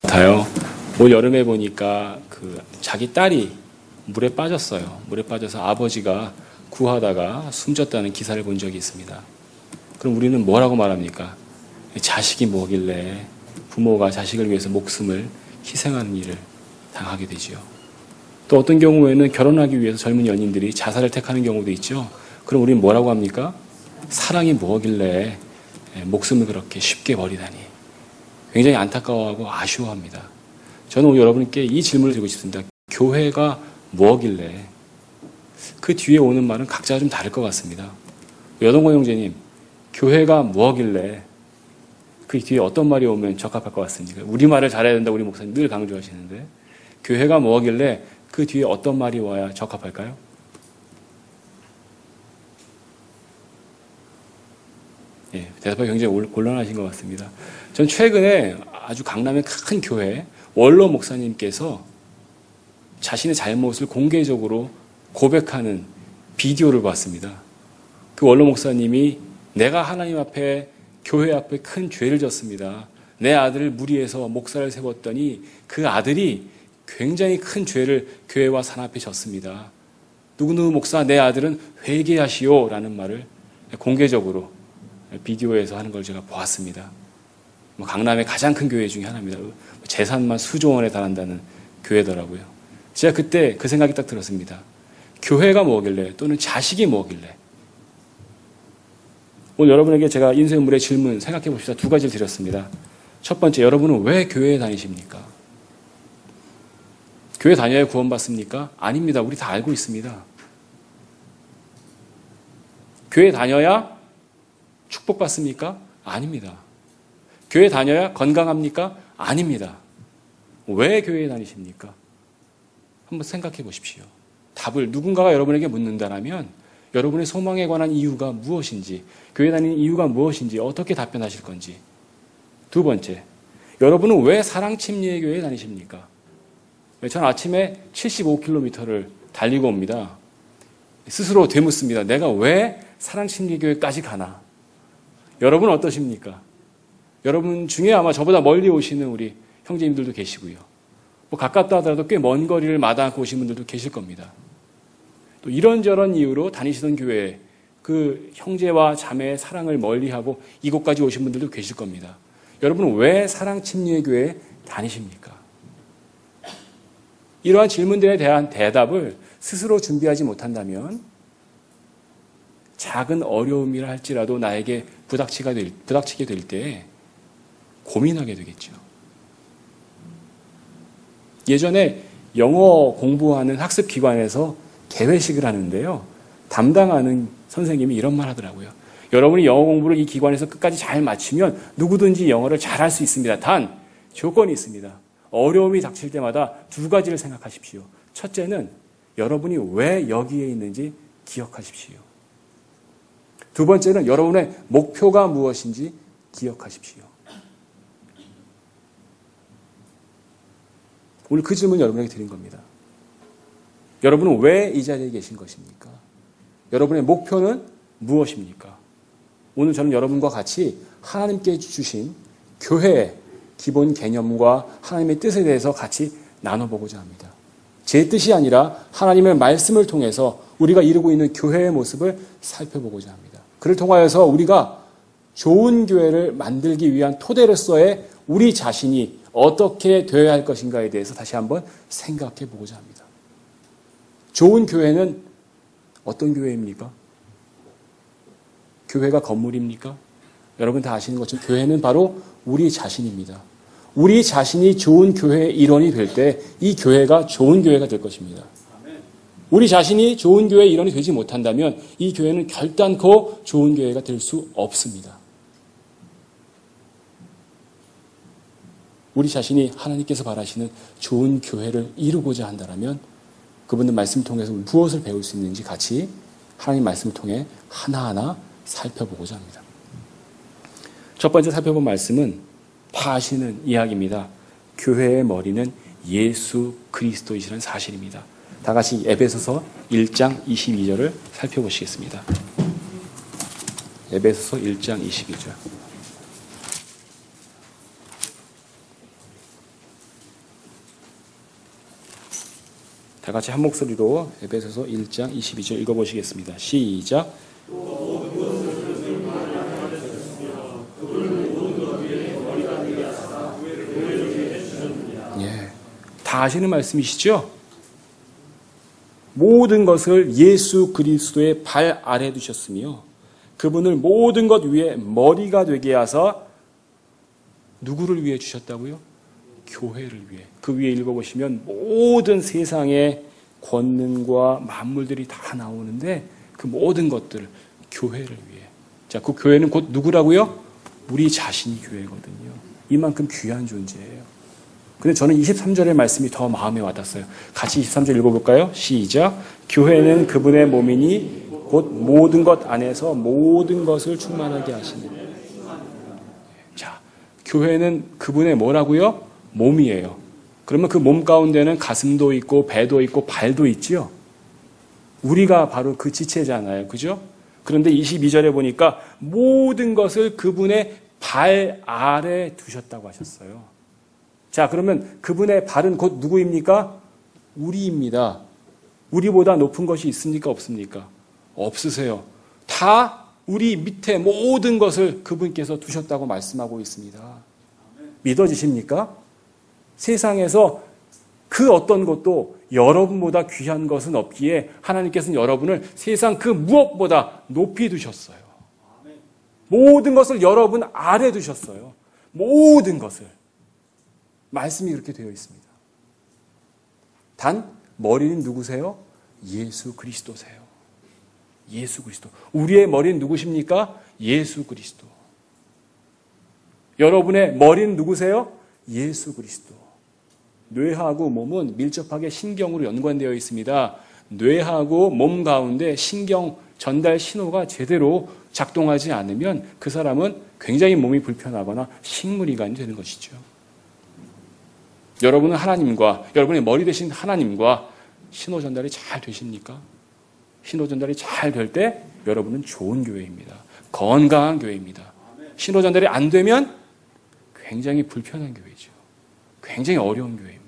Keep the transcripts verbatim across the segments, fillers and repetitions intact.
같아요. 올 여름에 보니까 그 자기 딸이 물에 빠졌어요. 물에 빠져서 아버지가 구하다가 숨졌다는 기사를 본 적이 있습니다. 그럼 우리는 뭐라고 말합니까? 자식이 뭐길래 부모가 자식을 위해서 목숨을 희생하는 일을 당하게 되지요. 또 어떤 경우에는 결혼하기 위해서 젊은 연인들이 자살을 택하는 경우도 있죠. 그럼 우리는 뭐라고 합니까? 사랑이 뭐길래 목숨을 그렇게 쉽게 버리다니. 굉장히 안타까워하고 아쉬워합니다. 저는 오늘 여러분께 이 질문을 드리고 싶습니다. 교회가 뭐길래? 그 뒤에 오는 말은 각자가 좀 다를 것 같습니다. 여동건 형제님, 교회가 뭐길래? 그 뒤에 어떤 말이 오면 적합할 것 같습니까? 우리말을 잘해야 된다고 우리 목사님 늘 강조하시는데 교회가 뭐길래 그 뒤에 어떤 말이 와야 적합할까요? 예, 대답하기 굉장히 곤란하신 것 같습니다. 전 최근에 아주 강남의 큰 교회 원로 목사님께서 자신의 잘못을 공개적으로 고백하는 비디오를 봤습니다. 그 원로 목사님이 내가 하나님 앞에 교회 앞에 큰 죄를 졌습니다. 내 아들을 무리해서 목사를 세웠더니 그 아들이 굉장히 큰 죄를 교회와 산 앞에 졌습니다. 누구누구 목사 내 아들은 회개하시오 라는 말을 공개적으로 비디오에서 하는 걸 제가 보았습니다. 강남의 가장 큰 교회 중에 하나입니다. 재산만 수조 원에 달한다는 교회더라고요. 제가 그때 그 생각이 딱 들었습니다. 교회가 뭐길래 또는 자식이 뭐길래. 오늘 여러분에게 제가 인쇄물의 질문 생각해 봅시다. 두 가지를 드렸습니다. 첫 번째, 여러분은 왜 교회에 다니십니까? 교회 다녀야 구원받습니까? 아닙니다. 우리 다 알고 있습니다. 교회 다녀야 축복받습니까? 아닙니다. 교회 다녀야 건강합니까? 아닙니다. 왜 교회에 다니십니까? 한번 생각해 보십시오. 답을 누군가가 여러분에게 묻는다면 여러분의 소망에 관한 이유가 무엇인지, 교회 다니는 이유가 무엇인지 어떻게 답변하실 건지. 두 번째, 여러분은 왜 사랑침례교회에 다니십니까? 저는 아침에 칠십오 킬로미터를 달리고 옵니다. 스스로 되묻습니다. 내가 왜 사랑침례교회까지 가나? 여러분은 어떠십니까? 여러분 중에 아마 저보다 멀리 오시는 우리 형제님들도 계시고요. 뭐 가깝다 하더라도 꽤 먼 거리를 마다하고 오신 분들도 계실 겁니다. 또 이런저런 이유로 다니시던 교회에 그 형제와 자매의 사랑을 멀리하고 이곳까지 오신 분들도 계실 겁니다. 여러분은 왜 사랑침례교회에 다니십니까? 이러한 질문들에 대한 대답을 스스로 준비하지 못한다면 작은 어려움이라 할지라도 나에게 부닥치가 될, 부닥치게 될 때 고민하게 되겠죠. 예전에 영어 공부하는 학습기관에서 개회식을 하는데요. 담당하는 선생님이 이런 말 하더라고요. 여러분이 영어 공부를 이 기관에서 끝까지 잘 마치면 누구든지 영어를 잘할 수 있습니다. 단 조건이 있습니다. 어려움이 닥칠 때마다 두 가지를 생각하십시오. 첫째는 여러분이 왜 여기에 있는지 기억하십시오. 두 번째는 여러분의 목표가 무엇인지 기억하십시오. 오늘 그 질문 여러분에게 드린 겁니다. 여러분은 왜 이 자리에 계신 것입니까? 여러분의 목표는 무엇입니까? 오늘 저는 여러분과 같이 하나님께 주신 교회의 기본 개념과 하나님의 뜻에 대해서 같이 나눠보고자 합니다. 제 뜻이 아니라 하나님의 말씀을 통해서 우리가 이루고 있는 교회의 모습을 살펴보고자 합니다. 그를 통하여서 우리가 좋은 교회를 만들기 위한 토대로서의 우리 자신이 어떻게 되어야 할 것인가에 대해서 다시 한번 생각해 보고자 합니다. 좋은 교회는 어떤 교회입니까? 교회가 건물입니까? 여러분 다 아시는 것처럼 교회는 바로 우리 자신입니다. 우리 자신이 좋은 교회의 일원이 될 때 이 교회가 좋은 교회가 될 것입니다. 우리 자신이 좋은 교회의 일원이 되지 못한다면 이 교회는 결단코 좋은 교회가 될 수 없습니다. 우리 자신이 하나님께서 바라시는 좋은 교회를 이루고자 한다면 그분의 말씀을 통해서 무엇을 배울 수 있는지 같이 하나님 말씀을 통해 하나하나 살펴보고자 합니다. 첫 번째 살펴본 말씀은 다 아시는 이야기입니다. 교회의 머리는 예수 그리스도이시라는 사실입니다. 다 같이 에베소서 일 장 이십이 절을 살펴보시겠습니다. 에베소서 일 장 이십이 절. 다 같이 한 목소리로 에베소서 일 장 이십이 절 읽어보시겠습니다. 시작. 예, 다 아시는 말씀이시죠? 모든 것을 예수 그리스도의 발 아래 두셨으며 그분을 모든 것 위에 머리가 되게 하사 누구를 위해 주셨다고요? 교회를 위해. 그 위에 읽어보시면 모든 세상의 권능과 만물들이 다 나오는데 그 모든 것들 교회를 위해. 자, 그 교회는 곧 누구라고요? 우리 자신이 교회거든요. 이만큼 귀한 존재예요. 근데 저는 이십삼 절의 말씀이 더 마음에 와닿았어요. 같이 이십삼 절 읽어볼까요? 시작. 교회는 그분의 몸이니 곧 모든 것 안에서 모든 것을 충만하게 하시는. 자, 교회는 그분의 뭐라고요? 몸이에요. 그러면 그 몸 가운데는 가슴도 있고 배도 있고 발도 있지요. 우리가 바로 그 지체잖아요. 그죠? 그런데 이십이 절에 보니까 모든 것을 그분의 발 아래 두셨다고 하셨어요. 자, 그러면 그분의 발은 곧 누구입니까? 우리입니다. 우리보다 높은 것이 있습니까? 없습니까? 없으세요. 다 우리 밑에 모든 것을 그분께서 두셨다고 말씀하고 있습니다. 믿어지십니까? 세상에서 그 어떤 것도 여러분보다 귀한 것은 없기에 하나님께서는 여러분을 세상 그 무엇보다 높이 두셨어요. 모든 것을 여러분 아래 두셨어요. 모든 것을. 말씀이 그렇게 되어 있습니다. 단 머리는 누구세요? 예수 그리스도세요. 예수 그리스도. 우리의 머리는 누구십니까? 예수 그리스도. 여러분의 머리는 누구세요? 예수 그리스도. 뇌하고 몸은 밀접하게 신경으로 연관되어 있습니다. 뇌하고 몸 가운데 신경 전달 신호가 제대로 작동하지 않으면 그 사람은 굉장히 몸이 불편하거나 식물이간이 되는 것이죠. 여러분은 하나님과, 여러분의 머리 되신 하나님과 신호 전달이 잘 되십니까? 신호 전달이 잘 될 때 여러분은 좋은 교회입니다. 건강한 교회입니다. 신호 전달이 안 되면 굉장히 불편한 교회죠. 굉장히 어려운 교회입니다.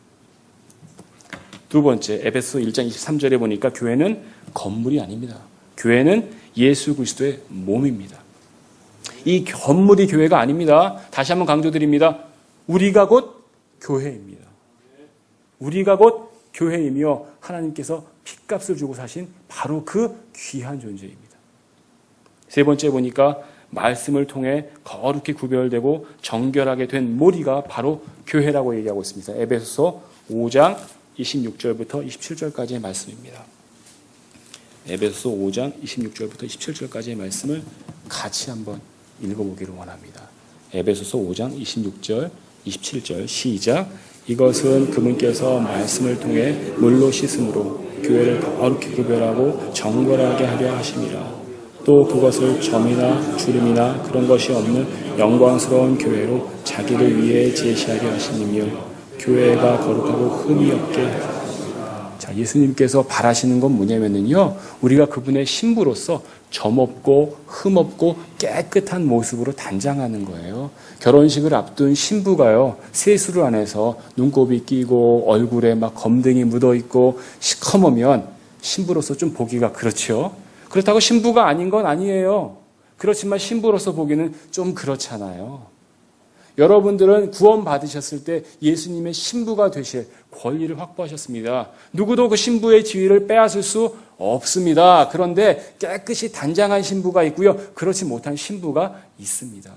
두 번째, 에베소 일 장 이십삼 절에 보니까 교회는 건물이 아닙니다. 교회는 예수 그리스도의 몸입니다. 이 건물이 교회가 아닙니다. 다시 한번 강조드립니다. 우리가 곧 교회입니다. 우리가 곧 교회이며 하나님께서 핏값을 주고 사신 바로 그 귀한 존재입니다. 세 번째 보니까 말씀을 통해 거룩히 구별되고 정결하게 된 머리가 바로 교회라고 얘기하고 있습니다. 에베소서 오 장 이십육 절부터 이십칠 절까지의 말씀입니다. 에베소서 오 장 이십육 절부터 이십칠 절까지의 말씀을 같이 한번 읽어보기를 원합니다. 에베소서 오 장 이십육 절, 이십칠 절 시작. 이것은 그분께서 말씀을 통해 물로 씻음으로 교회를 거룩히 구별하고 정결하게 하려 하심이라. 또 그것을 점이나 주름이나 그런 것이 없는 영광스러운 교회로 자기를 위해 제시하려 하시니며 교회가 거룩하고 흠이 없게. 자, 예수님께서 바라시는 건 뭐냐면요, 우리가 그분의 신부로서 점없고 흠없고 깨끗한 모습으로 단장하는 거예요. 결혼식을 앞둔 신부가요, 세수를 안 해서 눈곱이 끼고 얼굴에 막 검댕이 묻어 있고 시커머면 신부로서 좀 보기가 그렇죠. 그렇다고 신부가 아닌 건 아니에요. 그렇지만 신부로서 보기는 좀 그렇잖아요. 여러분들은 구원 받으셨을 때 예수님의 신부가 되실 권리를 확보하셨습니다. 누구도 그 신부의 지위를 빼앗을 수 없습니다. 그런데 깨끗이 단장한 신부가 있고요, 그렇지 못한 신부가 있습니다.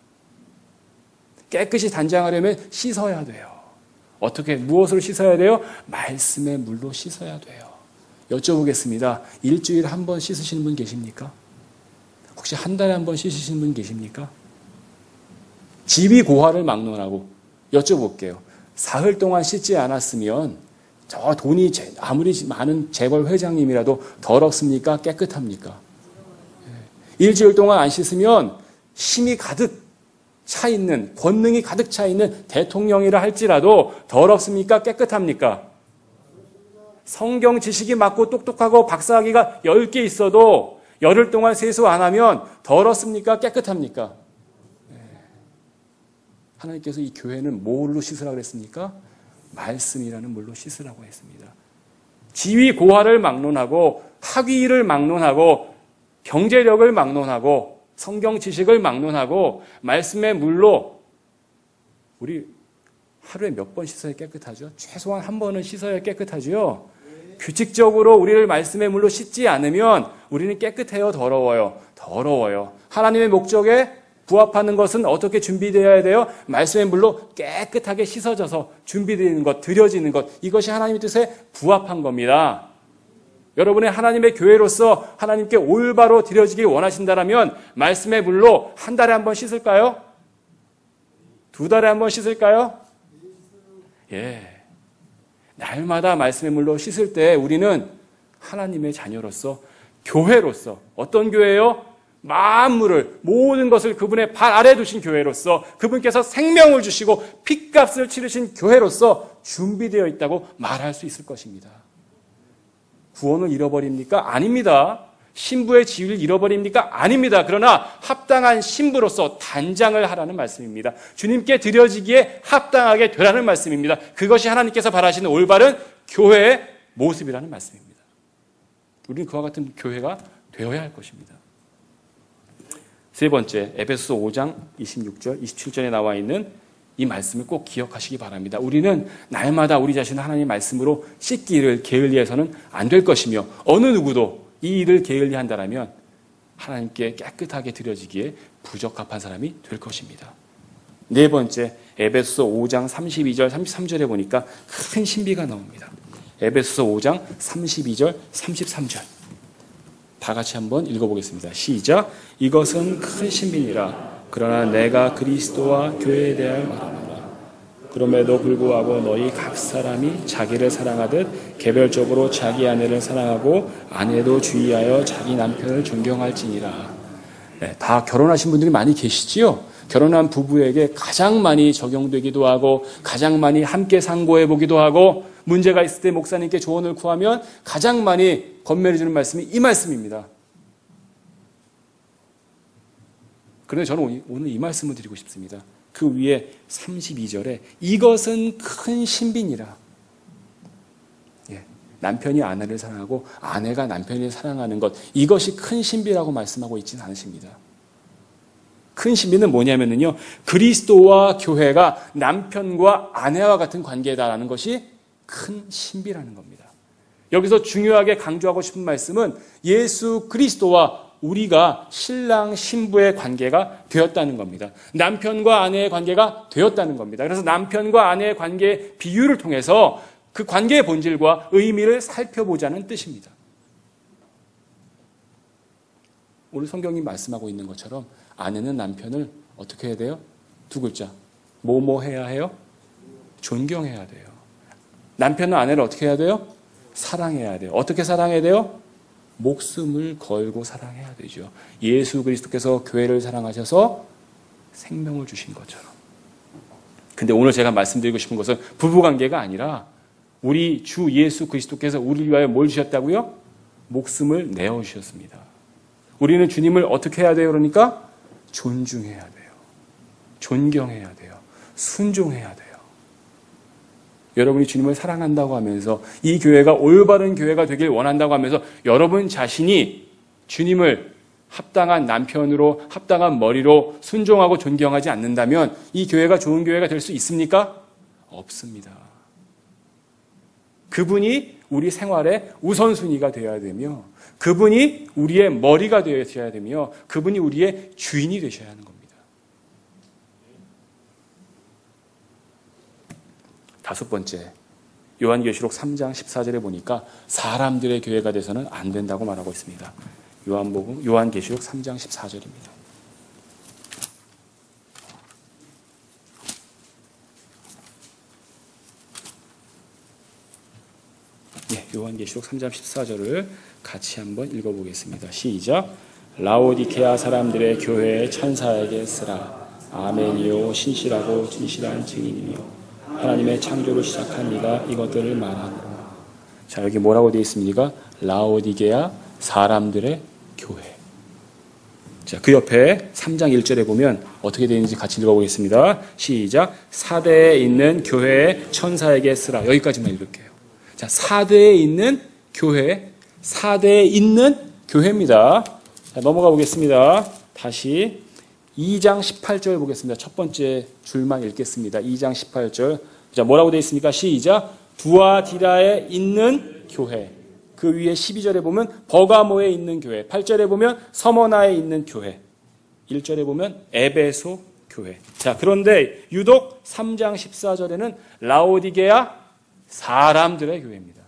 깨끗이 단장하려면 씻어야 돼요. 어떻게, 무엇으로 씻어야 돼요? 말씀의 물로 씻어야 돼요. 여쭤보겠습니다. 일주일에 한 번 씻으시는 분 계십니까? 혹시 한 달에 한 번 씻으시는 분 계십니까? 집이 고화를 막론하고 여쭤볼게요. 사흘 동안 씻지 않았으면 저 돈이 아무리 많은 재벌 회장님이라도 더럽습니까? 깨끗합니까? 일주일 동안 안 씻으면 힘이 가득 차 있는, 권능이 가득 차 있는 대통령이라 할지라도 더럽습니까? 깨끗합니까? 성경 지식이 맞고 똑똑하고 박사학위가 열 개 있어도 열흘 동안 세수 안 하면 더럽습니까? 깨끗합니까? 네. 하나님께서 이 교회는 뭘로 씻으라고 그랬습니까? 말씀이라는 물로 씻으라고 했습니다. 지위 고하를 막론하고 학위를 막론하고 경제력을 막론하고 성경 지식을 막론하고 말씀의 물로 우리 하루에 몇 번 씻어야 깨끗하죠? 최소한 한 번은 씻어야 깨끗하죠? 규칙적으로 우리를 말씀의 물로 씻지 않으면 우리는 깨끗해요, 더러워요? 더러워요. 하나님의 목적에 부합하는 것은 어떻게 준비되어야 돼요? 말씀의 물로 깨끗하게 씻어져서 준비되는 것, 드려지는 것, 이것이 하나님의 뜻에 부합한 겁니다. 여러분의 하나님의 교회로서 하나님께 올바로 드려지기 원하신다면 말씀의 물로 한 달에 한 번 씻을까요? 두 달에 한 번 씻을까요? 예. 날마다 말씀의 물로 씻을 때 우리는 하나님의 자녀로서 교회로서 어떤 교회요? 만물을 모든 것을 그분의 발 아래 두신 교회로서 그분께서 생명을 주시고 핏값을 치르신 교회로서 준비되어 있다고 말할 수 있을 것입니다. 구원을 잃어버립니까? 아닙니다. 신부의 지위를 잃어버립니까? 아닙니다. 그러나 합당한 신부로서 단장을 하라는 말씀입니다. 주님께 드려지기에 합당하게 되라는 말씀입니다. 그것이 하나님께서 바라시는 올바른 교회의 모습이라는 말씀입니다. 우리는 그와 같은 교회가 되어야 할 것입니다. 세 번째, 에베소서 오 장 이십육 절, 이십칠 절에 나와 있는 이 말씀을 꼭 기억하시기 바랍니다. 우리는 날마다 우리 자신을 하나님의 말씀으로 씻기를 게을리해서는 안 될 것이며 어느 누구도 이 일을 게을리한다라면 하나님께 깨끗하게 드려지기에 부적합한 사람이 될 것입니다. 네 번째, 에베소서 오 장 삼십이 절, 삼십삼 절에 보니까 큰 신비가 나옵니다. 에베소서 오 장 삼십이 절, 삼십삼 절. 다 같이 한번 읽어보겠습니다. 시작. 이것은 큰 신비니라. 그러나 내가 그리스도와 교회에 대하여 말하노라. 그럼에도 불구하고 너희 각 사람이 자기를 사랑하듯 개별적으로 자기 아내를 사랑하고 아내도 주의하여 자기 남편을 존경할지니라. 네, 다 결혼하신 분들이 많이 계시지요? 결혼한 부부에게 가장 많이 적용되기도 하고 가장 많이 함께 상고해 보기도 하고 문제가 있을 때 목사님께 조언을 구하면 가장 많이 건면해 주는 말씀이 이 말씀입니다. 그런데 저는 오늘 이 말씀을 드리고 싶습니다. 그 위에 삼십이 절에 이것은 큰 신비니라. 예, 남편이 아내를 사랑하고 아내가 남편을 사랑하는 것, 이것이 큰 신비라고 말씀하고 있지는 않으십니다. 큰 신비는 뭐냐면요, 그리스도와 교회가 남편과 아내와 같은 관계다라는 것이 큰 신비라는 겁니다. 여기서 중요하게 강조하고 싶은 말씀은 예수 그리스도와 우리가 신랑 신부의 관계가 되었다는 겁니다. 남편과 아내의 관계가 되었다는 겁니다. 그래서 남편과 아내의 관계의 비유를 통해서 그 관계의 본질과 의미를 살펴보자는 뜻입니다. 오늘 성경이 말씀하고 있는 것처럼 아내는 남편을 어떻게 해야 돼요? 두 글자. 뭐뭐 해야 해요? 존경해야 돼요. 남편은 아내를 어떻게 해야 돼요? 사랑해야 돼요. 어떻게 사랑해야 돼요? 목숨을 걸고 사랑해야 되죠. 예수 그리스도께서 교회를 사랑하셔서 생명을 주신 것처럼. 근데 오늘 제가 말씀드리고 싶은 것은 부부관계가 아니라 우리 주 예수 그리스도께서 우리를 위하여 뭘 주셨다고요? 목숨을 내어주셨습니다. 우리는 주님을 어떻게 해야 돼요? 그러니까 존중해야 돼요. 존경해야 돼요. 순종해야 돼요. 여러분이 주님을 사랑한다고 하면서 이 교회가 올바른 교회가 되길 원한다고 하면서 여러분 자신이 주님을 합당한 남편으로 합당한 머리로 순종하고 존경하지 않는다면 이 교회가 좋은 교회가 될 수 있습니까? 없습니다. 그분이 우리 생활의 우선순위가 되어야 되며 그분이 우리의 머리가 되어야 되며 그분이 우리의 주인이 되셔야 하는 겁니다. 다섯 번째, 요한계시록 삼 장 십사 절에 보니까 사람들의 교회가 돼서는 안 된다고 말하고 있습니다. 요한복음, 요한계시록 삼 장 십사 절입니다. 네, 요한계시록 삼 장 십사 절을 같이 한번 읽어보겠습니다. 시작. 라오디케아 사람들의 교회의 천사에게 쓰라. 아멘이요 신실하고 진실한 증인이요 하나님의 창조를 시작한 이가 이것들을 말하노라. 자, 여기 뭐라고 되어 있습니까? 라오디게아 사람들의 교회. 자, 그 옆에 삼 장 일 절에 보면 어떻게 되어 있는지 같이 읽어보겠습니다. 시작. 사대에 있는 교회의 천사에게 쓰라. 여기까지만 읽을게요. 자, 사대에 있는 교회, 사대에 있는 교회입니다. 자, 넘어가 보겠습니다. 다시 이 장 십팔 절 보겠습니다. 첫 번째 줄만 읽겠습니다. 이 장 십팔 절. 자, 뭐라고 되어 있습니까? 시작. 두아디라에 있는 교회. 그 위에 십이 절에 보면 버가모에 있는 교회. 팔 절에 보면 서머나에 있는 교회. 일 절에 보면 에베소 교회. 자, 그런데 유독 삼 장 십사 절에는 라오디게아 사람들의 교회입니다.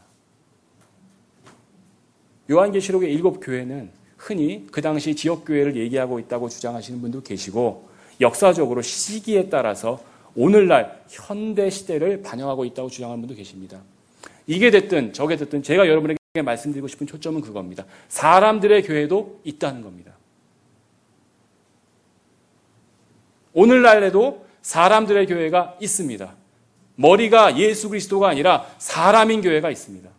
요한계시록의 일곱 교회는 흔히 그 당시 지역교회를 얘기하고 있다고 주장하시는 분도 계시고 역사적으로 시기에 따라서 오늘날 현대 시대를 반영하고 있다고 주장하는 분도 계십니다. 이게 됐든 저게 됐든 제가 여러분에게 말씀드리고 싶은 초점은 그겁니다. 사람들의 교회도 있다는 겁니다. 오늘날에도 사람들의 교회가 있습니다. 머리가 예수 그리스도가 아니라 사람인 교회가 있습니다.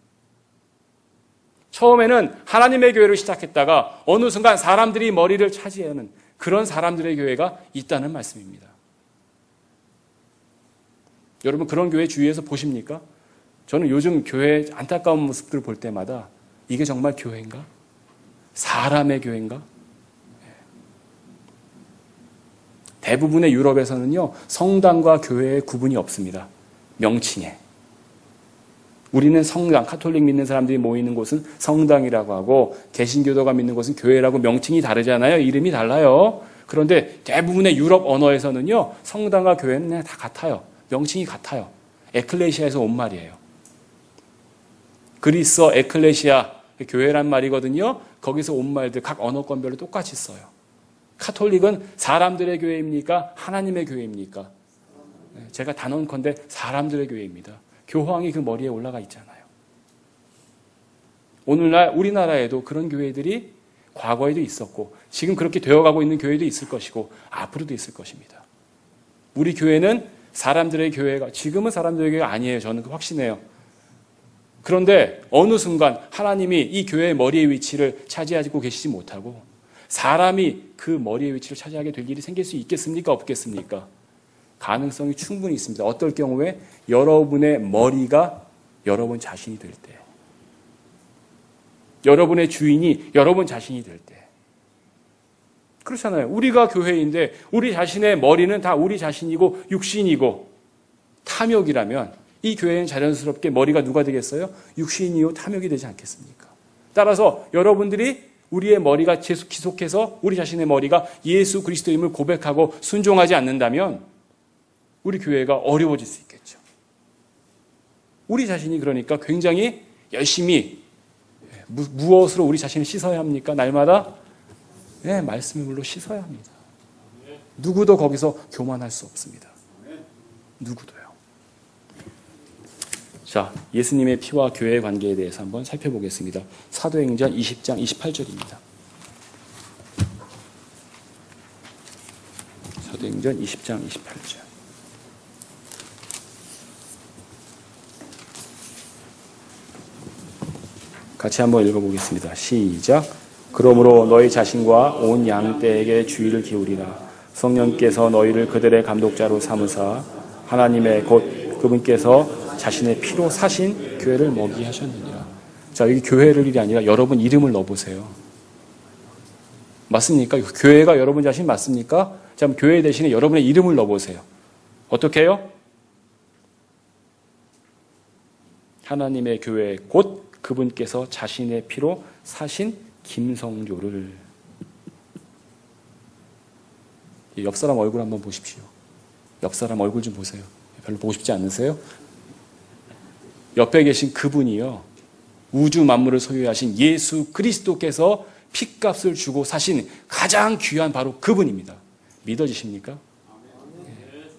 처음에는 하나님의 교회를 시작했다가 어느 순간 사람들이 머리를 차지하는 그런 사람들의 교회가 있다는 말씀입니다. 여러분 그런 교회 주위에서 보십니까? 저는 요즘 교회의 안타까운 모습들을 볼 때마다 이게 정말 교회인가? 사람의 교회인가? 대부분의 유럽에서는요, 성당과 교회의 구분이 없습니다. 명칭에. 우리는 성당, 카톨릭 믿는 사람들이 모이는 곳은 성당이라고 하고 개신교도가 믿는 곳은 교회라고 명칭이 다르잖아요. 이름이 달라요. 그런데 대부분의 유럽 언어에서는요, 성당과 교회는 그냥 다 같아요. 명칭이 같아요. 에클레시아에서 온 말이에요. 그리스어 에클레시아, 교회란 말이거든요. 거기서 온 말들 각 언어권별로 똑같이 써요. 카톨릭은 사람들의 교회입니까? 하나님의 교회입니까? 제가 단언컨대 사람들의 교회입니다. 교황이 그 머리에 올라가 있잖아요. 오늘날 우리나라에도 그런 교회들이 과거에도 있었고 지금 그렇게 되어가고 있는 교회도 있을 것이고 앞으로도 있을 것입니다. 우리 교회는 사람들의 교회가 지금은 사람들의 교회가 아니에요. 저는 확신해요. 그런데 어느 순간 하나님이 이 교회의 머리의 위치를 차지하고 계시지 못하고 사람이 그 머리의 위치를 차지하게 될 일이 생길 수 있겠습니까? 없겠습니까? 가능성이 충분히 있습니다. 어떨 경우에 여러분의 머리가 여러분 자신이 될 때, 여러분의 주인이 여러분 자신이 될 때. 그렇잖아요. 우리가 교회인데 우리 자신의 머리는 다 우리 자신이고 육신이고 탐욕이라면 이 교회는 자연스럽게 머리가 누가 되겠어요? 육신이요 탐욕이 되지 않겠습니까? 따라서 여러분들이 우리의 머리가 계속해서 우리 자신의 머리가 예수 그리스도임을 고백하고 순종하지 않는다면 우리 교회가 어려워질 수 있겠죠. 우리 자신이 그러니까 굉장히 열심히 무, 무엇으로 우리 자신을 씻어야 합니까? 날마다 네, 말씀의 물로 씻어야 합니다. 누구도 거기서 교만할 수 없습니다. 누구도요. 자, 예수님의 피와 교회의 관계에 대해서 한번 살펴보겠습니다. 사도행전 이십 장 이십팔 절입니다. 사도행전 이십 장 이십팔 절. 같이 한번 읽어보겠습니다. 시작. 그러므로 너희 자신과 온 양떼에게 주의를 기울이라. 성령께서 너희를 그들의 감독자로 삼으사 하나님의 곧 그분께서 자신의 피로 사신 교회를 먹이 하셨느니라. 자, 여기 교회를 일이 아니라 여러분 이름을 넣어보세요. 맞습니까? 교회가 여러분 자신 맞습니까? 자, 그럼 교회 대신에 여러분의 이름을 넣어보세요. 어떻게 해요? 하나님의 교회 곧 그분께서 자신의 피로 사신 김성조를. 옆 사람 얼굴 한번 보십시오. 옆 사람 얼굴 좀 보세요. 별로 보고 싶지 않으세요? 옆에 계신 그분이요, 우주 만물을 소유하신 예수 그리스도께서 핏값을 주고 사신 가장 귀한 바로 그분입니다. 믿어지십니까? 네.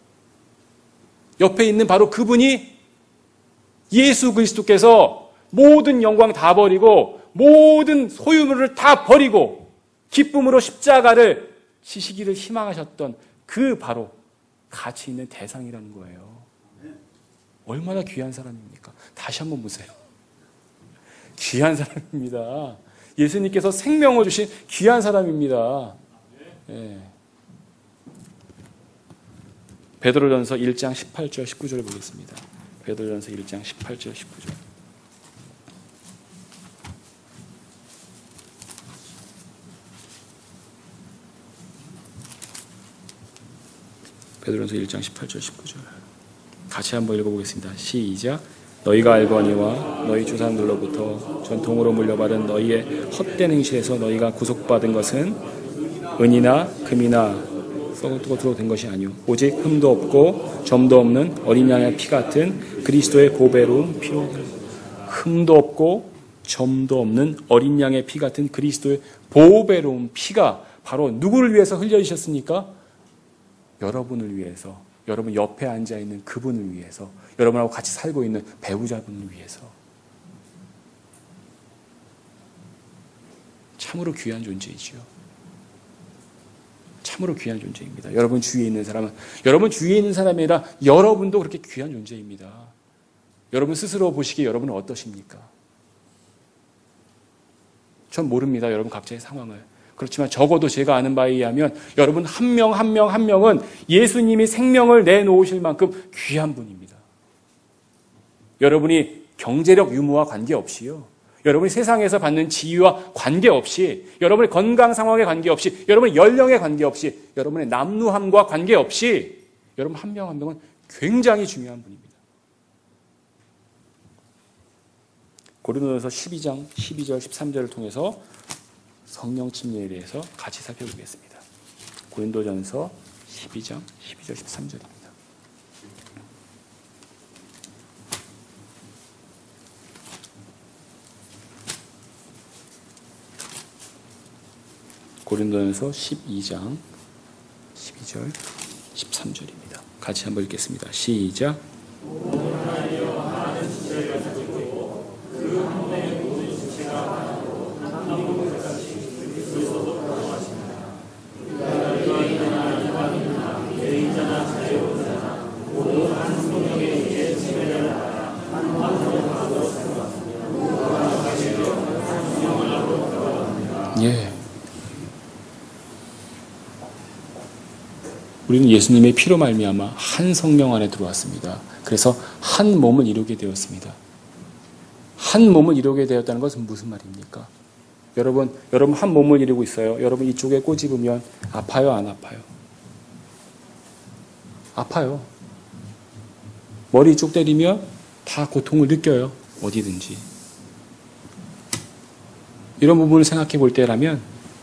옆에 있는 바로 그분이 예수 그리스도께서 모든 영광 다 버리고 모든 소유물을 다 버리고 기쁨으로 십자가를 지시기를 희망하셨던 그 바로 가치 있는 대상이라는 거예요. 얼마나 귀한 사람입니까? 다시 한번 보세요. 귀한 사람입니다. 예수님께서 생명을 주신 귀한 사람입니다. 네. 베드로전서 일 장 십팔 절 십구 절 보겠습니다. 베드로전서 일 장 십팔 절 십구 절. 베드로전서 일 장 십팔 절 십구 절. 같이 한번 읽어보겠습니다. 시작. 너희가 알거니와 너희 조상들로부터 전통으로 물려받은 너희의 헛된 행실에서 너희가 구속받은 것은 은이나 금이나 썩어도 된 것이 아니오 오직 흠도 없고 점도 없는 어린 양의 피 같은 그리스도의 보배로운 피로 흠도 없고 점도 없는 어린 양의 피 같은 그리스도의 보배로운 피가 바로 누구를 위해서 흘려지셨습니까? 여러분을 위해서, 여러분 옆에 앉아있는 그분을 위해서, 여러분하고 같이 살고 있는 배우자분을 위해서. 참으로 귀한 존재이지요. 참으로 귀한 존재입니다. 여러분 주위에 있는 사람은, 여러분 주위에 있는 사람이 아니라 여러분도 그렇게 귀한 존재입니다. 여러분 스스로 보시기에 여러분은 어떠십니까? 전 모릅니다. 여러분 각자의 상황을. 그렇지만 적어도 제가 아는 바에 의하면 여러분 한 명 한 명 한 명은 예수님이 생명을 내놓으실 만큼 귀한 분입니다. 여러분이 경제력 유무와 관계없이요. 여러분이 세상에서 받는 지위와 관계없이, 여러분의 건강 상황에 관계없이, 여러분의 연령에 관계없이, 여러분의 남루함과 관계없이 여러분 한 명 한 명은 굉장히 중요한 분입니다. 고린도전서 십이 장 십이 절 십삼 절을 통해서 성령 침례에 대해서 같이 살펴보겠습니다. 고린도전서 십이 장 십이 절 십삼 절입니다. 고린도전서 십이 장 십이 절 십삼 절입니다. 같이 한번 읽겠습니다. 시작. 예. 우리는 예수님의 피로 말미암아 한 성령 안에 들어왔습니다. 그래서 한 몸을 이루게 되었습니다. 한 몸을 이루게 되었다는 것은 무슨 말입니까? 여러분, 여러분 한 몸을 이루고 있어요. 여러분 이쪽에 꼬집으면 아파요, 안 아파요? 아파요. 머리 쪽 때리면 다 고통을 느껴요. 어디든지. 이런 부분을 생각해 볼 때라면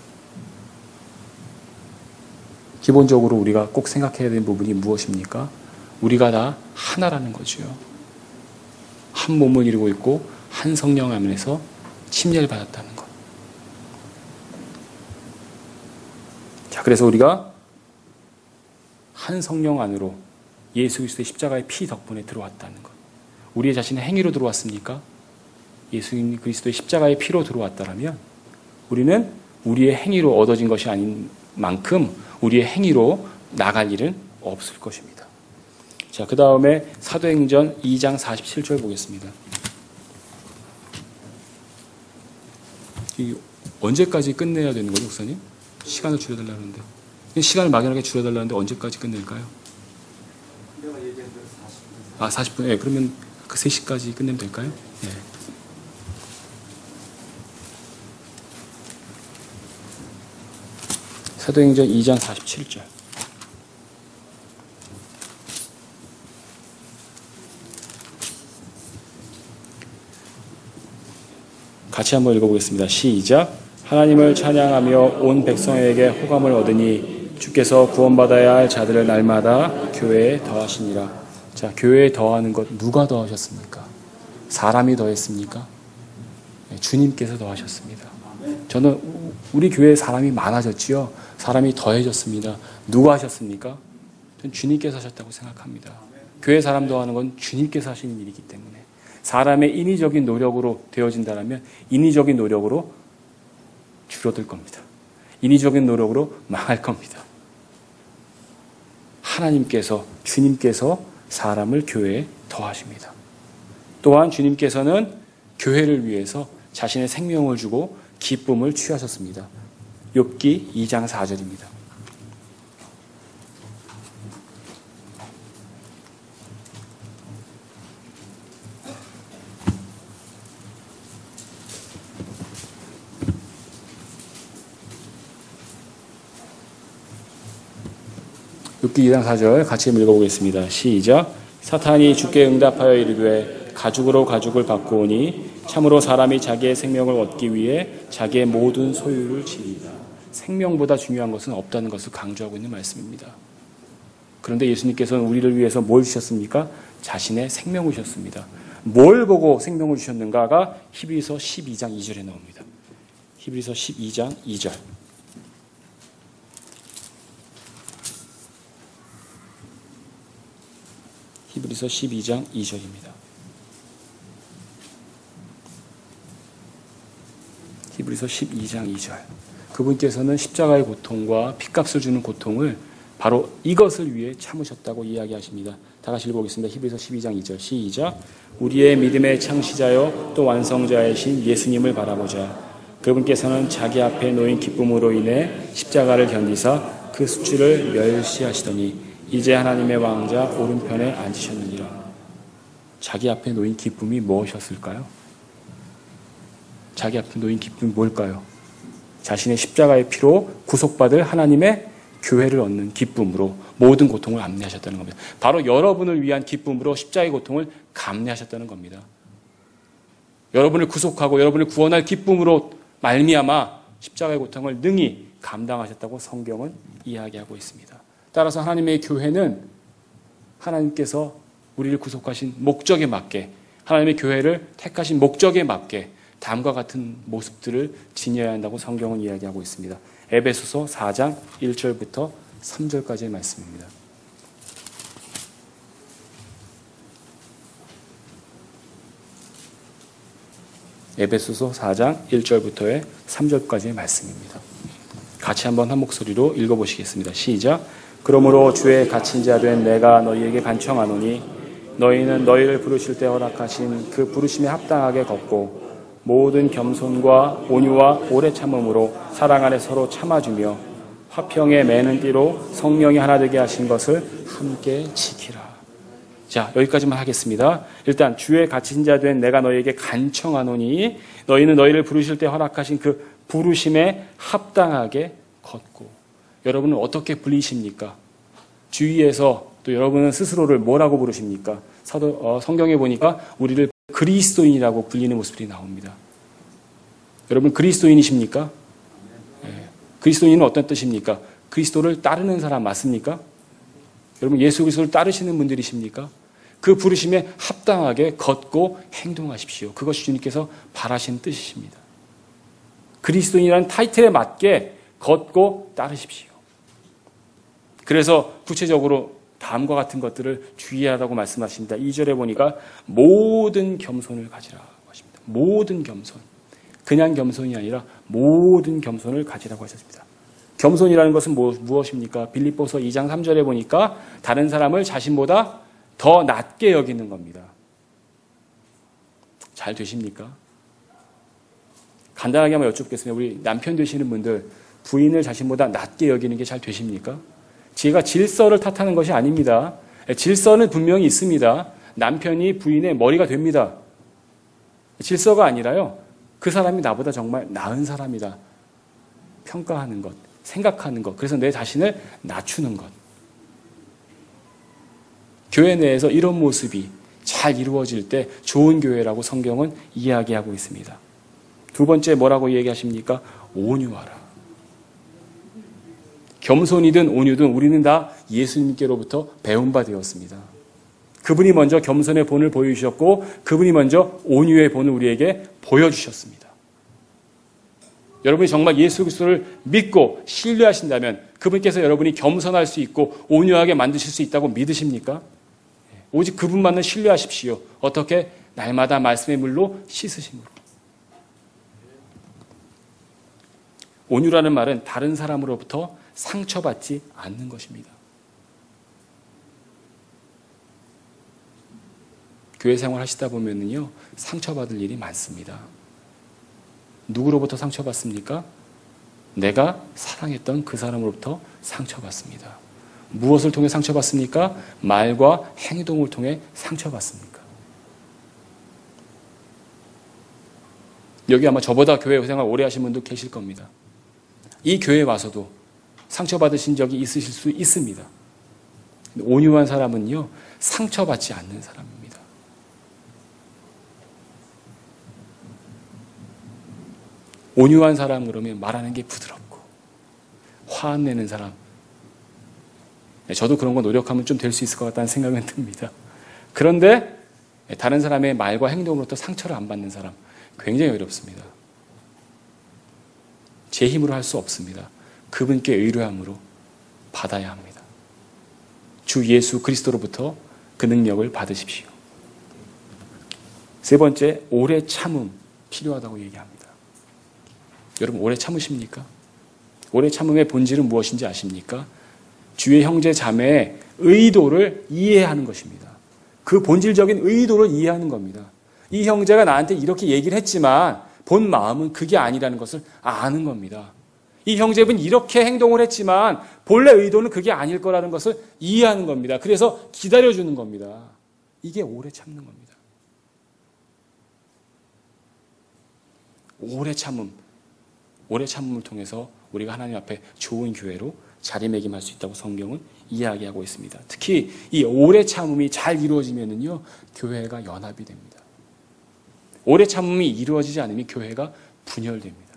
기본적으로 우리가 꼭 생각해야 되는 부분이 무엇입니까? 우리가 다 하나라는 거죠. 한 몸을 이루고 있고 한 성령 안에서 침례를 받았다는 것. 자, 그래서 우리가 한 성령 안으로 예수 그리스도의 십자가의 피 덕분에 들어왔다는 것. 우리의 자신의 행위로 들어왔습니까? 예수 그리스도의 십자가의 피로 들어왔다면 우리는 우리의 행위로 얻어진 것이 아닌 만큼 우리의 행위로 나갈 일은 없을 것입니다. 자, 그 다음에 사도행전 이 장 사십칠 절 보겠습니다. 이 언제까지 끝내야 되는 거죠, 목사님? 시간을 줄여달라는데. 시간을 막연하게 줄여달라는데 언제까지 끝낼까요? 아, 사십 분. 예, 그러면 그 세 시까지 끝내면 될까요? 예. 사도행전 이 장 사십칠 절. 같이 한번 읽어보겠습니다. 시작. 하나님을 찬양하며 온 백성에게 호감을 얻으니 주께서 구원받아야 할 자들을 날마다 교회에 더하시니라. 자, 교회에 더하는 것 누가 더하셨습니까? 사람이 더했습니까? 네, 주님께서 더하셨습니다. 저는 우리 교회에 사람이 많아졌지요. 사람이 더해졌습니다. 누가 하셨습니까? 저는 주님께서 하셨다고 생각합니다. 교회 사람 더하는 건 주님께서 하시는 일이기 때문에 사람의 인위적인 노력으로 되어진다면 인위적인 노력으로 줄어들 겁니다. 인위적인 노력으로 망할 겁니다. 하나님께서, 주님께서 사람을 교회에 더하십니다. 또한 주님께서는 교회를 위해서 자신의 생명을 주고 기쁨을 취하셨습니다. 욥기 이 장 사 절입니다. 룻기 이 장 사 절 같이 읽어보겠습니다. 시작. 사탄이 주께 응답하여 이르되 가죽으로 가죽을 바꾸오니 참으로 사람이 자기의 생명을 얻기 위해 자기의 모든 소유를 지니라. 생명보다 중요한 것은 없다는 것을 강조하고 있는 말씀입니다. 그런데 예수님께서는 우리를 위해서 뭘 주셨습니까? 자신의 생명을 주셨습니다. 뭘 보고 생명을 주셨는가가 히브리서 십이 장 이 절에 나옵니다. 히브리서 십이 장 이 절. 히브리서 십이 장 이 절입니다. 히브리서 십이 장 이 절. 그분께서는 십자가의 고통과 핏값을 주는 고통을 바로 이것을 위해 참으셨다고 이야기하십니다. 다 같이 읽어보겠습니다. 히브리서 십이 장 이 절 시작. 우리의 믿음의 창시자여 또 완성자이신 예수님을 바라보자. 그분께서는 자기 앞에 놓인 기쁨으로 인해 십자가를 견디사 그 수치를 멸시하시더니 이제 하나님의 왕자 오른편에 앉으셨느니라. 자기 앞에 놓인 기쁨이 무엇이었을까요? 자기 앞에 놓인 기쁨이 뭘까요? 자신의 십자가의 피로 구속받을 하나님의 교회를 얻는 기쁨으로 모든 고통을 감내하셨다는 겁니다. 바로 여러분을 위한 기쁨으로 십자가의 고통을 감내하셨다는 겁니다. 여러분을 구속하고 여러분을 구원할 기쁨으로 말미암아 십자가의 고통을 능히 감당하셨다고 성경은 이야기하고 있습니다. 따라서 하나님의 교회는 하나님께서 우리를 구속하신 목적에 맞게, 하나님의 교회를 택하신 목적에 맞게 다음과 같은 모습들을 지녀야 한다고 성경은 이야기하고 있습니다. 에베소서 사 장 일 절부터 삼 절까지의 말씀입니다. 에베소서 사 장 일 절부터의 삼 절까지의 말씀입니다. 같이 한번 한 목소리로 읽어보시겠습니다. 시작. 그러므로 주의 갇힌 자 된 내가 너희에게 간청하노니 너희는 너희를 부르실 때 허락하신 그 부르심에 합당하게 걷고 모든 겸손과 온유와 오래 참음으로 사랑 안에 서로 참아주며 화평에 매는 띠로 성령이 하나 되게 하신 것을 함께 지키라. 자, 여기까지만 하겠습니다. 일단 주의 갇힌 자 된 내가 너희에게 간청하노니 너희는 너희를 부르실 때 허락하신 그 부르심에 합당하게 걷고. 여러분은 어떻게 불리십니까? 주위에서 또 여러분은 스스로를 뭐라고 부르십니까? 사도 어, 성경에 보니까 우리를 그리스도인이라고 불리는 모습들이 나옵니다. 여러분 그리스도인이십니까? 네. 그리스도인은 어떤 뜻입니까? 그리스도를 따르는 사람 맞습니까? 여러분 예수 그리스도를 따르시는 분들이십니까? 그 부르심에 합당하게 걷고 행동하십시오. 그것이 주님께서 바라시는 뜻이십니다. 그리스도인이라는 타이틀에 맞게 걷고 따르십시오. 그래서 구체적으로 다음과 같은 것들을 주의하라고 말씀하십니다. 이 절에 보니까 모든 겸손을 가지라고 하십니다. 모든 겸손. 그냥 겸손이 아니라 모든 겸손을 가지라고 하셨습니다. 겸손이라는 것은 무엇입니까? 빌립보서 이 장 삼 절에 보니까 다른 사람을 자신보다 더 낮게 여기는 겁니다. 잘 되십니까? 간단하게 한번 여쭙겠습니다. 우리 남편 되시는 분들 부인을 자신보다 낮게 여기는 게 잘 되십니까? 제가 질서를 탓하는 것이 아닙니다. 질서는 분명히 있습니다. 남편이 부인의 머리가 됩니다. 질서가 아니라요. 그 사람이 나보다 정말 나은 사람이다. 평가하는 것, 생각하는 것. 그래서 내 자신을 낮추는 것. 교회 내에서 이런 모습이 잘 이루어질 때 좋은 교회라고 성경은 이야기하고 있습니다. 두 번째 뭐라고 얘기하십니까? 온유하라. 겸손이든 온유든 우리는 다 예수님께로부터 배운 바 되었습니다. 그분이 먼저 겸손의 본을 보여주셨고 그분이 먼저 온유의 본을 우리에게 보여주셨습니다. 여러분이 정말 예수 그리스도를 믿고 신뢰하신다면 그분께서 여러분이 겸손할 수 있고 온유하게 만드실 수 있다고 믿으십니까? 오직 그분만을 신뢰하십시오. 어떻게? 날마다 말씀의 물로 씻으심으로. 온유라는 말은 다른 사람으로부터 상처받지 않는 것입니다. 교회 생활 하시다 보면은요, 상처받을 일이 많습니다. 누구로부터 상처받습니까? 내가 사랑했던 그 사람으로부터 상처받습니다. 무엇을 통해 상처받습니까? 말과 행동을 통해 상처받습니까? 여기 아마 저보다 교회 생활 오래 하신 분도 계실 겁니다. 이 교회에 와서도 상처받으신 적이 있으실 수 있습니다. 온유한 사람은요, 상처받지 않는 사람입니다. 온유한 사람 그러면 말하는 게 부드럽고 화 안 내는 사람. 저도 그런 거 노력하면 좀 될 수 있을 것 같다는 생각은 듭니다. 그런데 다른 사람의 말과 행동으로부터 상처를 안 받는 사람, 굉장히 어렵습니다. 제 힘으로 할 수 없습니다. 그분께 의뢰함으로 받아야 합니다. 주 예수 그리스도로부터 그 능력을 받으십시오. 세 번째, 오래 참음 필요하다고 얘기합니다. 여러분, 오래 참으십니까? 오래 참음의 본질은 무엇인지 아십니까? 주의 형제 자매의 의도를 이해하는 것입니다. 그 본질적인 의도를 이해하는 겁니다. 이 형제가 나한테 이렇게 얘기를 했지만 본 마음은 그게 아니라는 것을 아는 겁니다. 이 형제분 이렇게 행동을 했지만 본래 의도는 그게 아닐 거라는 것을 이해하는 겁니다. 그래서 기다려주는 겁니다. 이게 오래 참는 겁니다. 오래 참음, 오래 참음을 통해서 우리가 하나님 앞에 좋은 교회로 자리매김할 수 있다고 성경은 이야기하고 있습니다. 특히 이 오래 참음이 잘 이루어지면은요, 교회가 연합이 됩니다. 오래 참음이 이루어지지 않으면 교회가 분열됩니다.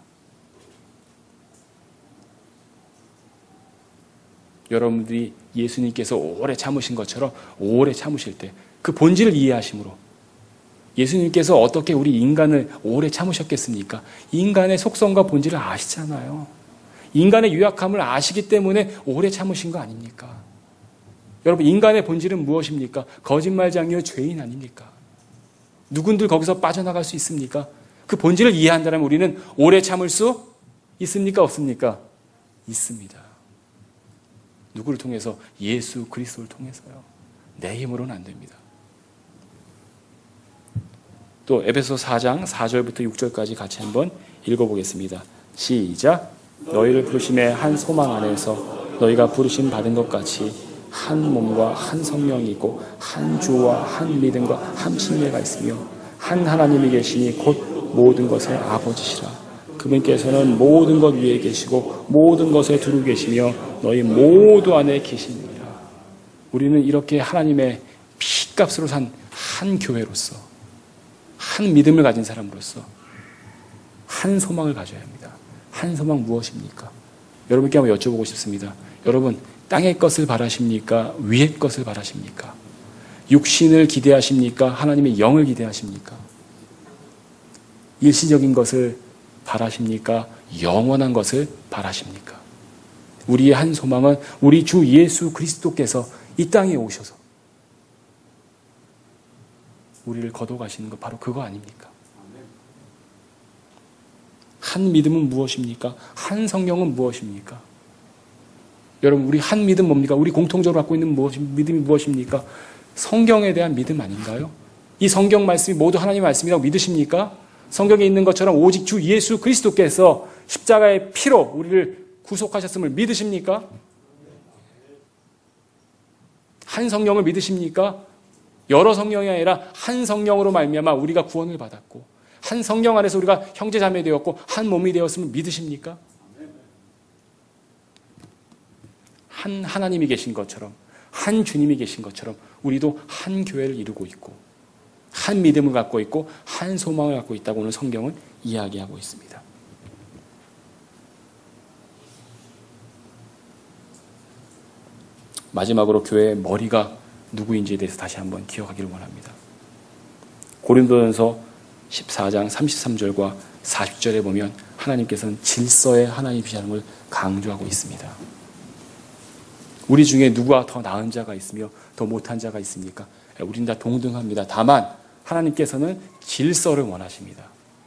여러분들이 예수님께서 오래 참으신 것처럼 오래 참으실 때 그 본질을 이해하심으로, 예수님께서 어떻게 우리 인간을 오래 참으셨겠습니까? 인간의 속성과 본질을 아시잖아요. 인간의 유약함을 아시기 때문에 오래 참으신 거 아닙니까? 여러분, 인간의 본질은 무엇입니까? 거짓말장이요, 죄인 아닙니까? 누군들 거기서 빠져나갈 수 있습니까? 그 본질을 이해한다면 우리는 오래 참을 수 있습니까? 없습니까? 있습니다. 누구를 통해서? 예수 그리스도를 통해서요. 내 힘으로는 안 됩니다. 또 에베소 사 장 사 절부터 육 절까지 같이 한번 읽어보겠습니다. 시작. 너희를 부르심의 한 소망 안에서 너희가 부르심 받은 것 같이 한 몸과 한 성령이 있고 한 주와 한 믿음과 한 침례가 있으며 한 하나님이 계시니 곧 모든 것의 아버지시라. 그분께서는 모든 것 위에 계시고 모든 것에 두루 계시며 너희 모두 안에 계십니다. 우리는 이렇게 하나님의 피값으로 산 한 교회로서, 한 믿음을 가진 사람으로서 한 소망을 가져야 합니다. 한 소망 무엇입니까? 여러분께 한번 여쭤보고 싶습니다. 여러분, 땅의 것을 바라십니까? 위의 것을 바라십니까? 육신을 기대하십니까? 하나님의 영을 기대하십니까? 일시적인 것을 바라십니까? 영원한 것을 바라십니까? 우리의 한 소망은 우리 주 예수 그리스도께서 이 땅에 오셔서 우리를 거둬가시는 것, 바로 그거 아닙니까? 한 믿음은 무엇입니까? 한 성령은 무엇입니까? 여러분, 우리 한 믿음 뭡니까? 우리 공통적으로 갖고 있는 무엇, 믿음이 무엇입니까? 성경에 대한 믿음 아닌가요? 이 성경 말씀이 모두 하나님의 말씀이라고 믿으십니까? 성경에 있는 것처럼 오직 주 예수 그리스도께서 십자가의 피로 우리를 구속하셨음을 믿으십니까? 한 성령을 믿으십니까? 여러 성령이 아니라 한 성령으로 말미암아 우리가 구원을 받았고 한 성령 안에서 우리가 형제자매 되었고 한 몸이 되었음을 믿으십니까? 한 하나님이 계신 것처럼, 한 주님이 계신 것처럼 우리도 한 교회를 이루고 있고 한 믿음을 갖고 있고 한 소망을 갖고 있다고 오늘 성경은 이야기하고 있습니다. 마지막으로 교회의 머리가 누구인지에 대해서 다시 한번 기억하기를 원합니다. 고린도전서 십사 장 삼십삼 절과 사십 절에 보면 하나님께서는 질서의 하나님이시라는 걸 강조하고 있습니다. 우리 중에 누가 더 나은 자가 있으며 더 못한 자가 있습니까? 우린 다 동등합니다. 다만 하나님께서는 질서를 원하십니다.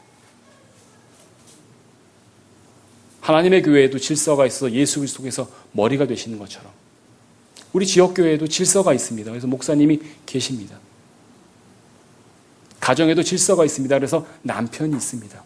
하나님의 교회에도 질서가 있어서 예수 그리스도께서 머리가 되시는 것처럼 우리 지역교회에도 질서가 있습니다. 그래서 목사님이 계십니다. 가정에도 질서가 있습니다. 그래서 남편이 있습니다.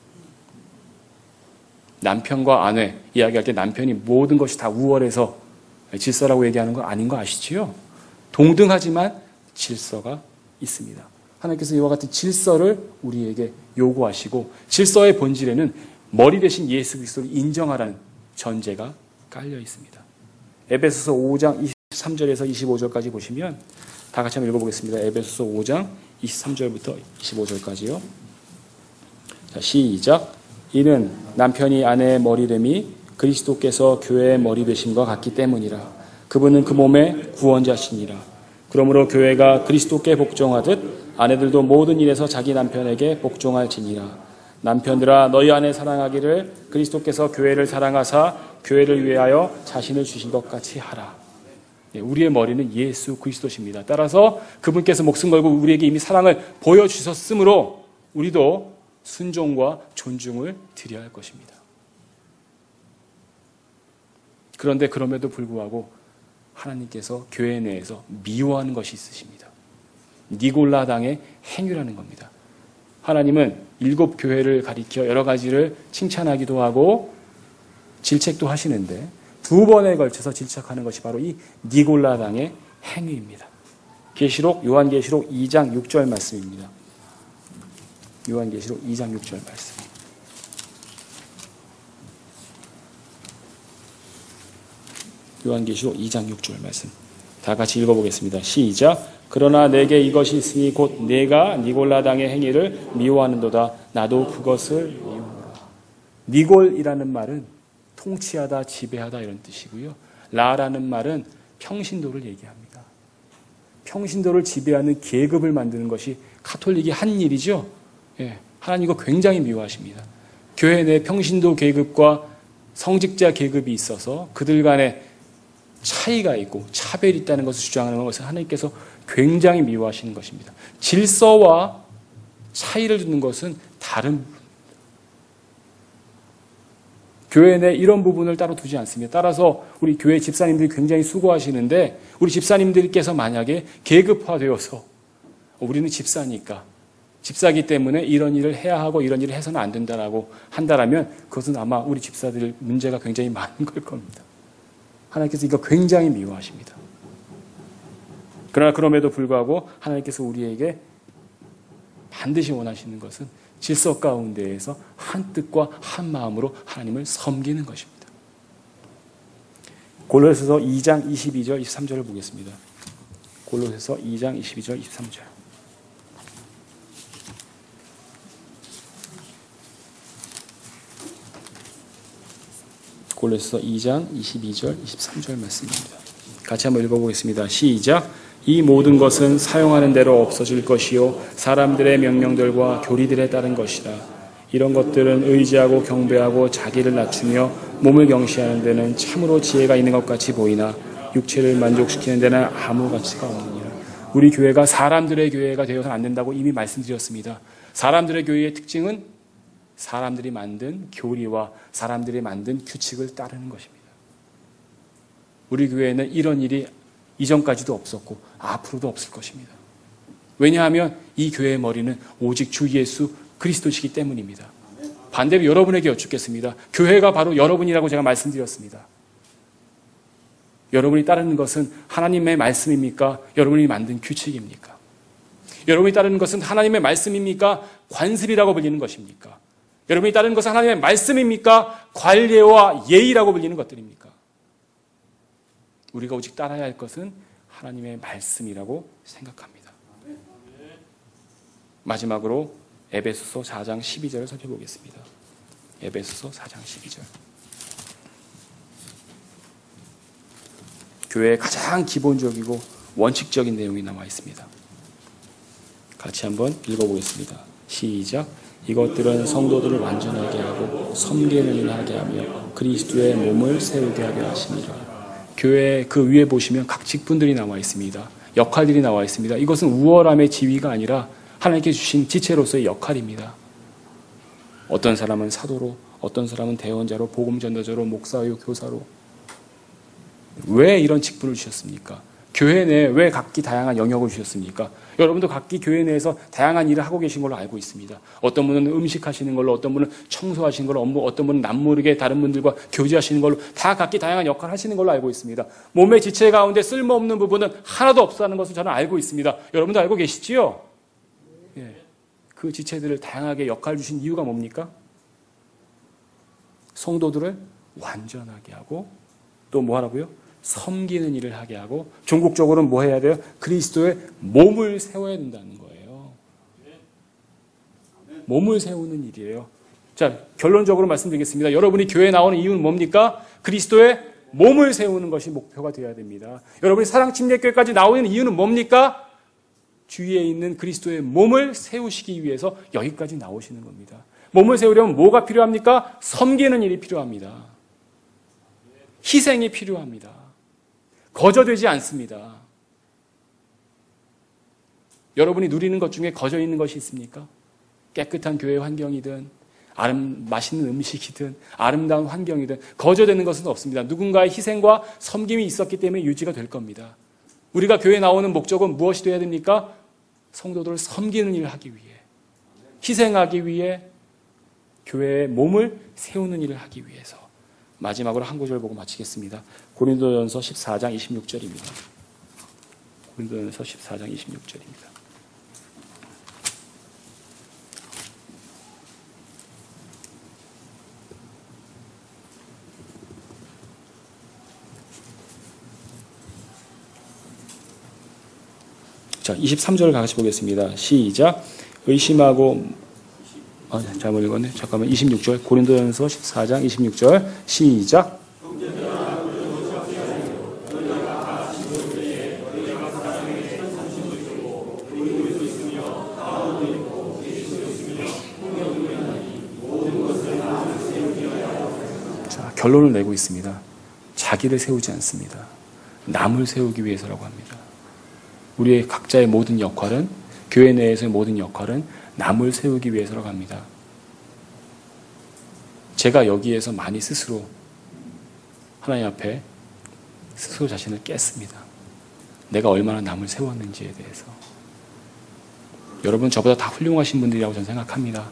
남편과 아내 이야기할 때 남편이 모든 것이 다 우월해서 질서라고 얘기하는 거 아닌 거 아시지요? 동등하지만 질서가 있습니다. 하나님께서 이와 같은 질서를 우리에게 요구하시고 질서의 본질에는 머리 대신 예수 그리스도를 인정하라는 전제가 깔려 있습니다. 에베소서 오 장 이십삼 절에서 이십오 절까지 보시면 다 같이 한번 읽어보겠습니다. 에베소서 오 장 이십삼 절부터 이십오 절까지요. 자, 시작. 이는 남편이 아내의 머리됨이 그리스도께서 교회의 머리 되심과 같기 때문이라. 그분은 그 몸의 구원자시니라. 그러므로 교회가 그리스도께 복종하듯 아내들도 모든 일에서 자기 남편에게 복종할지니라. 남편들아 너희 아내 사랑하기를 그리스도께서 교회를 사랑하사 교회를 위하여 자신을 주신 것 같이 하라. 우리의 머리는 예수 그리스도십니다. 따라서 그분께서 목숨 걸고 우리에게 이미 사랑을 보여주셨으므로 우리도 순종과 존중을 드려야 할 것입니다. 그런데 그럼에도 불구하고 하나님께서 교회 내에서 미워하는 것이 있으십니다. 니골라당의 행위라는 겁니다. 하나님은 일곱 교회를 가리켜 여러 가지를 칭찬하기도 하고 질책도 하시는데 두 번에 걸쳐서 질책하는 것이 바로 이 니골라당의 행위입니다. 계시록 요한계시록 이 장 육 절 말씀입니다. 요한계시록 이 장 육 절 말씀. 요한계시록 이 장 육 절 말씀. 다 같이 읽어보겠습니다. 시작. 그러나 내게 이것이 있으니 곧 내가 니골라당의 행위를 미워하는도다. 나도 그것을 미워하노라. 니골이라는 말은 통치하다, 지배하다 이런 뜻이고요. 라라는 말은 평신도를 얘기합니다. 평신도를 지배하는 계급을 만드는 것이 가톨릭이 한 일이죠. 예, 하나님 이거 굉장히 미워하십니다. 교회 내 평신도 계급과 성직자 계급이 있어서 그들 간에 차이가 있고 차별이 있다는 것을 주장하는 것을 하나님께서 굉장히 미워하시는 것입니다. 질서와 차이를 두는 것은 다른 부분입니다. 교회 내 이런 부분을 따로 두지 않습니다. 따라서 우리 교회 집사님들이 굉장히 수고하시는데 우리 집사님들께서 만약에 계급화되어서 우리는 집사니까 집사기 때문에 이런 일을 해야 하고 이런 일을 해서는 안 된다라고 한다라면 그것은 아마 우리 집사들 문제가 굉장히 많은 걸 겁니다. 하나님께서 이거 굉장히 미워하십니다. 그러나 그럼에도 불구하고 하나님께서 우리에게 반드시 원하시는 것은 질서 가운데에서 한 뜻과 한 마음으로 하나님을 섬기는 것입니다. 골로새서 이 장 이십이 절 이십삼 절을 보겠습니다. 골로새서 이 장 이십이 절 이십삼 절. 골로새서 이 장 이십이 절 이십삼 절 말씀입니다. 같이 한번 읽어보겠습니다. 시작. 이 모든 것은 사용하는 대로 없어질 것이요 사람들의 명령들과 교리들에 따른 것이라. 이런 것들은 의지하고 경배하고 자기를 낮추며 몸을 경시하는 데는 참으로 지혜가 있는 것 같이 보이나 육체를 만족시키는 데는 아무 가치가 없느니라. 우리 교회가 사람들의 교회가 되어서는 안 된다고 이미 말씀드렸습니다. 사람들의 교회의 특징은 사람들이 만든 교리와 사람들이 만든 규칙을 따르는 것입니다. 우리 교회에는 이런 일이 이전까지도 없었고 앞으로도 없을 것입니다. 왜냐하면 이 교회의 머리는 오직 주 예수 그리스도시기 때문입니다. 반대로 여러분에게 여쭙겠습니다. 교회가 바로 여러분이라고 제가 말씀드렸습니다. 여러분이 따르는 것은 하나님의 말씀입니까? 여러분이 만든 규칙입니까? 여러분이 따르는 것은 하나님의 말씀입니까? 관습이라고 불리는 것입니까? 여러분이 따르는 것은 하나님의 말씀입니까? 관례와 예의라고 불리는 것들입니까? 우리가 오직 따라야 할 것은 하나님의 말씀이라고 생각합니다. 마지막으로 에베소서 사 장 십이 절을 살펴보겠습니다. 에베소서 사 장 십이 절. 교회의 가장 기본적이고 원칙적인 내용이 나와 있습니다. 같이 한번 읽어보겠습니다. 시작. 이것들은 성도들을 완전하게 하고 섬기는 일 하게 하며 그리스도의 몸을 세우게 하게 하심이라. 교회 그 위에 보시면 각 직분들이 나와 있습니다. 역할들이 나와 있습니다. 이것은 우월함의 지위가 아니라 하나님께 주신 지체로서의 역할입니다. 어떤 사람은 사도로, 어떤 사람은 대언자로, 복음전도자로, 목사요, 교사로. 왜 이런 직분을 주셨습니까? 교회 내에 왜 각기 다양한 영역을 주셨습니까? 여러분도 각기 교회 내에서 다양한 일을 하고 계신 걸로 알고 있습니다. 어떤 분은 음식 하시는 걸로, 어떤 분은 청소하시는 걸로, 어떤 분은 남모르게 다른 분들과 교제하시는 걸로 다 각기 다양한 역할을 하시는 걸로 알고 있습니다. 몸의 지체 가운데 쓸모없는 부분은 하나도 없다는 것을 저는 알고 있습니다. 여러분도 알고 계시지요? 예. 그 지체들을 다양하게 역할을 주신 이유가 뭡니까? 성도들을 완전하게 하고 또 뭐 하라고요? 섬기는 일을 하게 하고 종국적으로는 뭐 해야 돼요? 그리스도의 몸을 세워야 된다는 거예요. 몸을 세우는 일이에요. 자, 결론적으로 말씀드리겠습니다. 여러분이 교회에 나오는 이유는 뭡니까? 그리스도의 몸을 세우는 것이 목표가 되어야 됩니다. 여러분이 사랑침례교회까지 나오는 이유는 뭡니까? 주위에 있는 그리스도의 몸을 세우시기 위해서 여기까지 나오시는 겁니다. 몸을 세우려면 뭐가 필요합니까? 섬기는 일이 필요합니다. 희생이 필요합니다. 거저되지 않습니다. 여러분이 누리는 것 중에 거저 있는 것이 있습니까? 깨끗한 교회 환경이든 아름, 맛있는 음식이든 아름다운 환경이든 거저되는 것은 없습니다. 누군가의 희생과 섬김이 있었기 때문에 유지가 될 겁니다. 우리가 교회에 나오는 목적은 무엇이 되어야 됩니까? 성도들을 섬기는 일을 하기 위해, 희생하기 위해, 교회의 몸을 세우는 일을 하기 위해서. 마지막으로 한 구절 보고 마치겠습니다. 고린도전서 십사 장 이십육 절입니다. 고린도전서 십사 장 이십육 절입니다. 자, 이십삼 절을 같이 보겠습니다. 시작. 의심하고, 아, 잘못 읽었네. 잠깐만, 이십육 절. 고린도전서 십사 장 이십육 절. 시작. 자, 결론을 내고 있습니다. 자기를 세우지 않습니다. 남을 세우기 위해서라고 합니다. 우리의 각자의 모든 역할은, 교회 내에서의 모든 역할은 남을 세우기 위해서라고 합니다. 제가 여기에서 많이 스스로 하나님 앞에 스스로 자신을 깼습니다. 내가 얼마나 남을 세웠는지에 대해서. 여러분 저보다 다 훌륭하신 분들이라고 저는 생각합니다.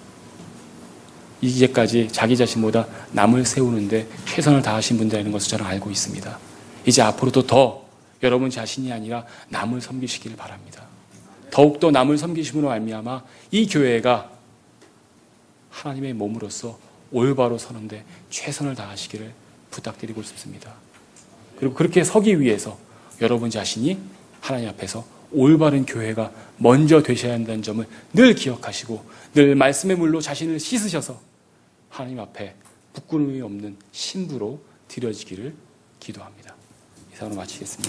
이제까지 자기 자신보다 남을 세우는데 최선을 다하신 분들이라는 것을 저는 알고 있습니다. 이제 앞으로도 더 여러분 자신이 아니라 남을 섬기시기를 바랍니다. 더욱더 남을 섬기심으로 말미암아 이 교회가 하나님의 몸으로서 올바로 서는데 최선을 다하시기를 부탁드리고 싶습니다. 그리고 그렇게 서기 위해서 여러분 자신이 하나님 앞에서 올바른 교회가 먼저 되셔야 한다는 점을 늘 기억하시고 늘 말씀의 물로 자신을 씻으셔서 하나님 앞에 부끄러움이 없는 신부로 드려지기를 기도합니다. 이상으로 마치겠습니다.